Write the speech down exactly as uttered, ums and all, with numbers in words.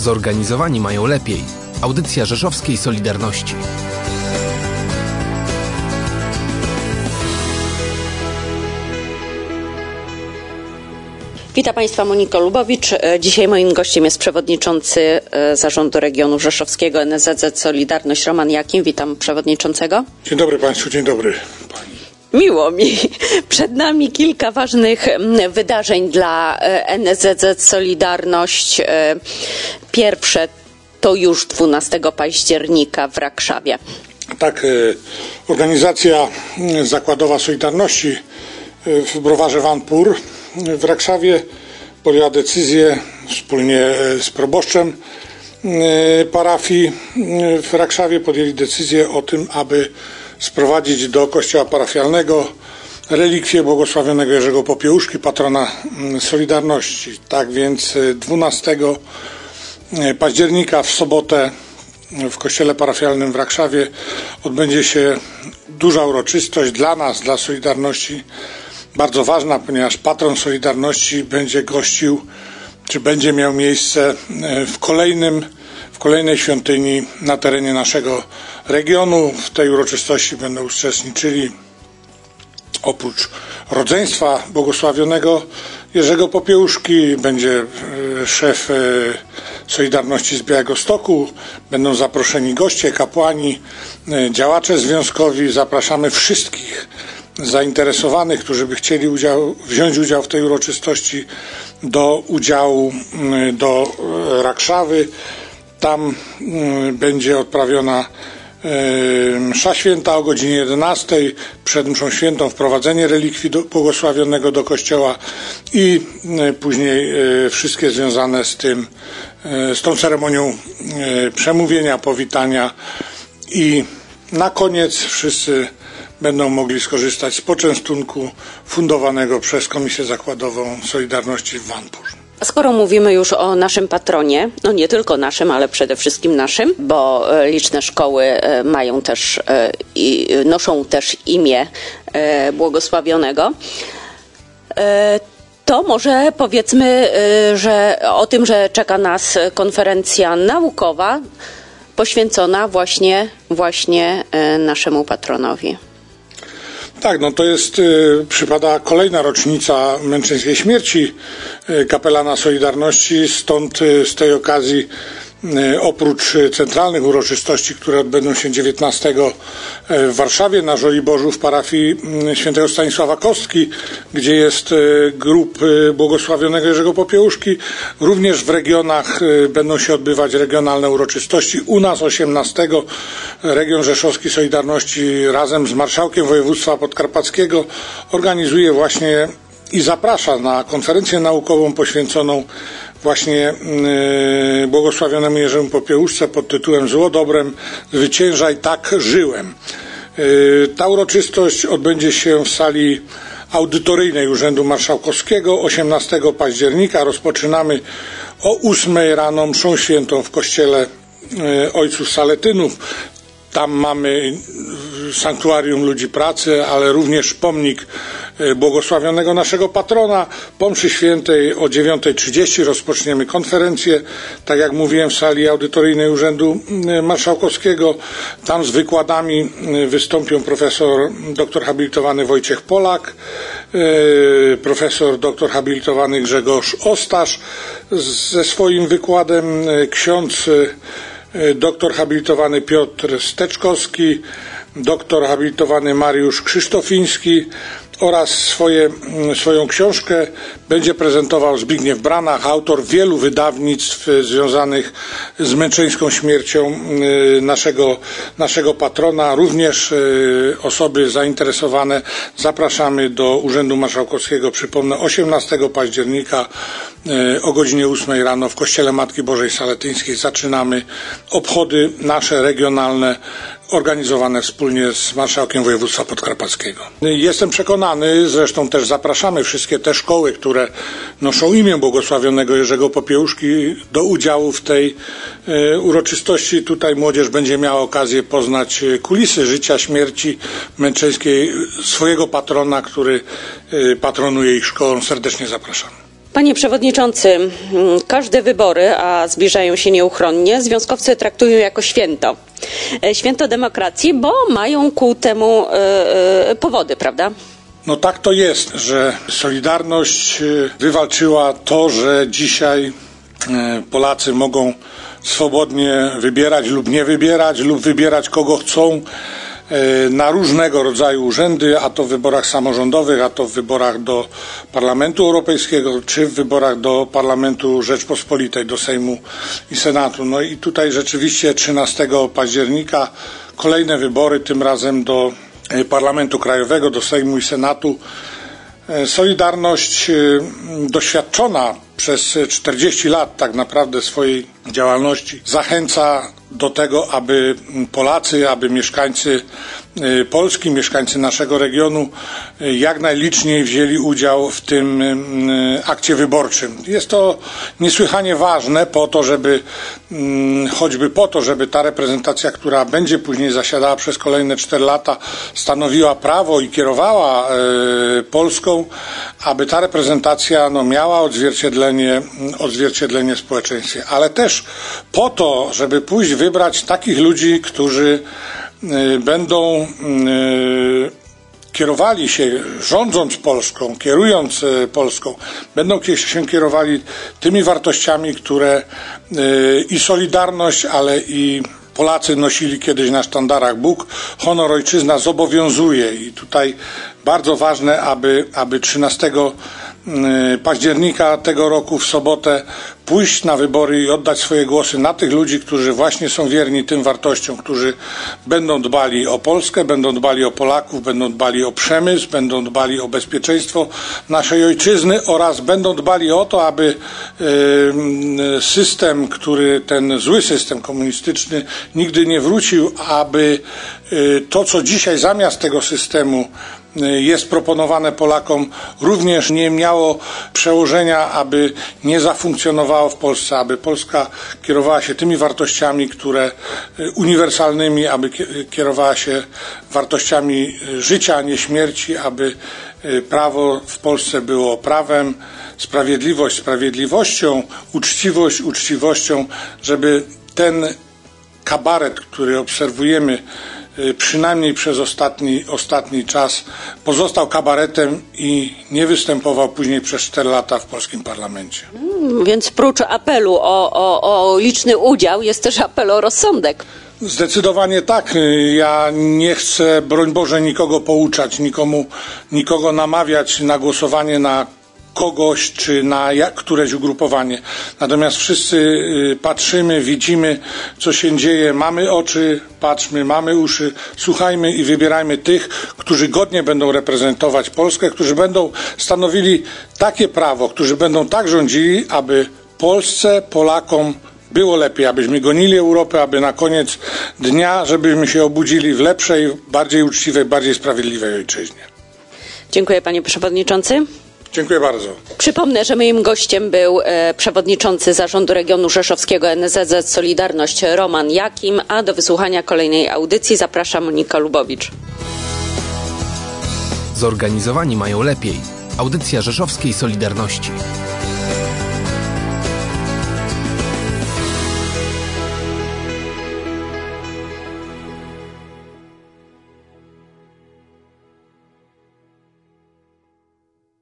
zorganizowani mają lepiej. Audycja Rzeszowskiej Solidarności. Witam Państwa, Monika Lubowicz. Dzisiaj moim gościem jest przewodniczący Zarządu Regionu Rzeszowskiego N S Z Z Solidarność Roman Jakim. Witam przewodniczącego. Dzień dobry Państwu, dzień dobry Pani. Miło mi. Przed nami kilka ważnych wydarzeń dla N S Z Z Solidarność. Pierwsze to już dwunastego października w Rakszawie. Tak, organizacja zakładowa Solidarności w browarze Vanpur w Rakszawie podjęła decyzję wspólnie z proboszczem parafii w Rakszawie podjęli decyzję o tym, aby sprowadzić do kościoła parafialnego relikwie błogosławionego Jerzego Popiełuszki, patrona Solidarności. Tak więc dwunastego października w sobotę w kościele parafialnym w Rakszawie odbędzie się duża uroczystość dla nas, dla Solidarności, bardzo ważna, ponieważ patron Solidarności będzie gościł, czy będzie miał miejsce w kolejnym, w kolejnej świątyni na terenie naszego regionu. W tej uroczystości będą uczestniczyli oprócz rodzeństwa błogosławionego Jerzego Popiełuszki, będzie szef Solidarności z Białegostoku, będą zaproszeni goście, kapłani, działacze związkowi. Zapraszamy wszystkich zainteresowanych, którzy by chcieli udział, wziąć udział w tej uroczystości, do udziału do Rakszawy. Tam będzie odprawiona msza święta o godzinie jedenastej, przed mszą świętą wprowadzenie relikwii do, błogosławionego do kościoła i później wszystkie związane z tym, z tą ceremonią przemówienia, powitania i na koniec wszyscy będą mogli skorzystać z poczęstunku fundowanego przez Komisję Zakładową Solidarności w Vanpur. A skoro mówimy już o naszym patronie, no nie tylko naszym, ale przede wszystkim naszym, bo liczne szkoły mają też i noszą też imię błogosławionego, to może powiedzmy, że o tym, że czeka nas konferencja naukowa poświęcona właśnie, właśnie naszemu patronowi. Tak, no to jest, y, przypada kolejna rocznica męczeńskiej śmierci y, kapelana Solidarności, stąd y, z tej okazji y, oprócz y, centralnych uroczystości, które odbędą się dziewiętnastego w Warszawie na Żoliborzu w parafii y, świętego Stanisława Kostki, gdzie jest y, grób y, błogosławionego Jerzego Popiełuszki, również w regionach y, będą się odbywać regionalne uroczystości. U nas osiemnastego Region Rzeszowski Solidarności razem z marszałkiem województwa podkarpackiego organizuje właśnie i zaprasza na konferencję naukową poświęconą właśnie yy, błogosławionemu Jerzemu Popiełuszce pod tytułem Zło dobrem zwyciężaj, tak żyłem. Yy, ta uroczystość odbędzie się w sali audytoryjnej Urzędu Marszałkowskiego osiemnastego października. Rozpoczynamy o ósmej rano mszą świętą w kościele yy, Ojców Saletynów. Tam mamy sanktuarium ludzi pracy, ale również pomnik błogosławionego naszego patrona. Po mszy świętej o dziewiątej trzydzieści rozpoczniemy konferencję, tak jak mówiłem, w sali audytoryjnej Urzędu Marszałkowskiego. Tam z wykładami wystąpią profesor doktor habilitowany Wojciech Polak, profesor doktor habilitowany Grzegorz Ostasz ze swoim wykładem, ksiądz doktor habilitowany Piotr Steczkowski, doktor habilitowany Mariusz Krzysztofiński oraz swoje, swoją książkę będzie prezentował Zbigniew Branach, autor wielu wydawnictw związanych z męczeńską śmiercią naszego, naszego patrona. Również osoby zainteresowane zapraszamy do Urzędu Marszałkowskiego, przypomnę, osiemnastego października o godzinie ósmej rano w Kościele Matki Bożej Saletyńskiej zaczynamy obchody nasze regionalne organizowane wspólnie z marszałkiem województwa podkarpackiego. Jestem przekonany, zresztą też zapraszamy wszystkie te szkoły, które noszą imię błogosławionego Jerzego Popiełuszki do udziału w tej e, uroczystości. Tutaj młodzież będzie miała okazję poznać kulisy życia, śmierci męczeńskiej swojego patrona, który e, patronuje ich szkołą. Serdecznie zapraszam. Panie Przewodniczący, każde wybory, a zbliżają się nieuchronnie, związkowcy traktują jako święto. Święto demokracji, bo mają ku temu yy, powody, prawda? No tak to jest, że Solidarność wywalczyła to, że dzisiaj Polacy mogą swobodnie wybierać lub nie wybierać, lub wybierać kogo chcą na różnego rodzaju urzędy, a to w wyborach samorządowych, a to w wyborach do Parlamentu Europejskiego, czy w wyborach do Parlamentu Rzeczpospolitej, do Sejmu i Senatu. No i tutaj rzeczywiście trzynastego października kolejne wybory, tym razem do Parlamentu Krajowego, do Sejmu i Senatu. Solidarność doświadczona przez czterdzieści lat tak naprawdę swojej działalności zachęca do tego, aby Polacy, aby mieszkańcy Polski, mieszkańcy naszego regionu jak najliczniej wzięli udział w tym akcie wyborczym. Jest to niesłychanie ważne po to, żeby choćby po to, żeby ta reprezentacja, która będzie później zasiadała przez kolejne cztery lata, stanowiła prawo i kierowała Polską, aby ta reprezentacja no, miała odzwierciedlenie, odzwierciedlenie w społeczeństwie. Ale też po to, żeby pójść wybrać takich ludzi, którzy będą kierowali się, rządząc Polską, kierując Polską, będą się kierowali tymi wartościami, które i Solidarność, ale i Polacy nosili kiedyś na sztandarach. Bóg, honor, ojczyzna zobowiązuje i tutaj bardzo ważne, aby, aby trzynastego października tego roku w sobotę pójść na wybory i oddać swoje głosy na tych ludzi, którzy właśnie są wierni tym wartościom, którzy będą dbali o Polskę, będą dbali o Polaków, będą dbali o przemysł, będą dbali o bezpieczeństwo naszej ojczyzny oraz będą dbali o to, aby system, który ten zły system komunistyczny nigdy nie wrócił, aby to, co dzisiaj zamiast tego systemu jest proponowane Polakom, również nie miało przełożenia, aby nie zafunkcjonowało w Polsce, aby Polska kierowała się tymi wartościami, które uniwersalnymi, aby kierowała się wartościami życia, a nie śmierci, aby prawo w Polsce było prawem, sprawiedliwość sprawiedliwością, uczciwość uczciwością, żeby ten kabaret, który obserwujemy przynajmniej przez ostatni, ostatni czas, pozostał kabaretem i nie występował później przez cztery lata w polskim parlamencie. Hmm, więc prócz apelu o, o, o liczny udział jest też apel o rozsądek. Zdecydowanie tak. Ja nie chcę, broń Boże, nikogo pouczać, nikomu, nikogo namawiać na głosowanie na kogoś czy na któreś ugrupowanie. Natomiast wszyscy patrzymy, widzimy, co się dzieje. Mamy oczy, patrzmy, mamy uszy, słuchajmy i wybierajmy tych, którzy godnie będą reprezentować Polskę, którzy będą stanowili takie prawo, którzy będą tak rządzili, aby Polsce, Polakom było lepiej, abyśmy gonili Europę, aby na koniec dnia, żebyśmy się obudzili w lepszej, bardziej uczciwej, bardziej sprawiedliwej ojczyźnie. Dziękuję, panie przewodniczący. Dziękuję bardzo. Przypomnę, że moim gościem był e, przewodniczący Zarządu Regionu Rzeszowskiego N S Z Z Solidarność Roman Jakim, a do wysłuchania kolejnej audycji zaprasza Monika Lubowicz. Zorganizowani mają lepiej. Audycja Rzeszowskiej Solidarności.